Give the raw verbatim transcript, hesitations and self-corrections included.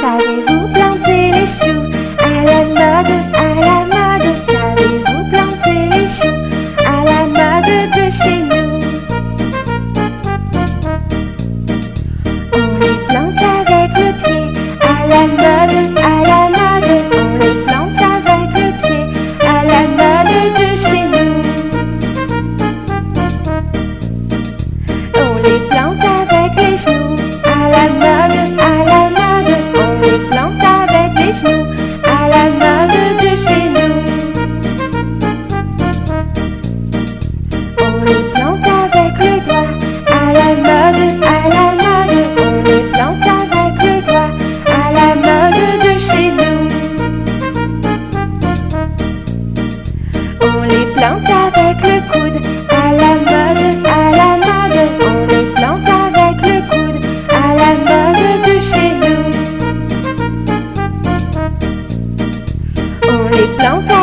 Savez-vous planter les choux à la mode, à la mode? Savez-vous planter les choux à la mode de chez nous? On les plante avec le pied à la mode, à la mode. On les plante avec le pied à la mode de chez nous. On les plante avec les genoux à la mode, à la mode. On les plante avec les genoux à la mode de chez nous. On les plante avec le doigt à la mode, à la mode. On les plante avec le doigt à la mode de chez nous. On les plante avec le coude à la mode, à la mode. On les plante avec le coude à la mode de chez nous. On les plante